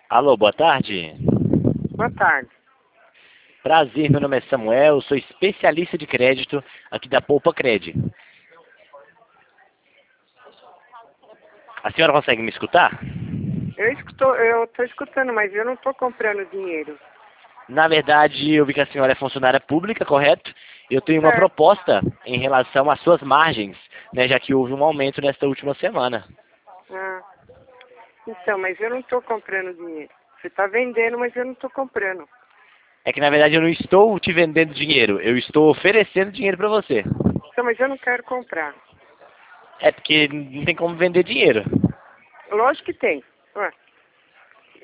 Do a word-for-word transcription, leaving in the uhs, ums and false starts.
Alô, boa tarde. Boa tarde. Prazer, meu nome é Samuel, sou especialista de crédito aqui da Poupa Cred. A senhora consegue me escutar? Eu escuto, eu estou escutando, mas eu não estou comprando dinheiro. Na verdade, eu vi que a senhora é funcionária pública, correto? Eu tenho uma Certo. proposta em relação às suas margens, né, já que houve um aumento nesta última semana. Ah, então, mas eu não estou comprando dinheiro. Você está vendendo, mas eu não estou comprando. É que, na verdade, eu não estou te vendendo dinheiro, eu estou oferecendo dinheiro para você. Então, mas eu não quero comprar. É porque não tem como vender dinheiro. Lógico que tem. Ué.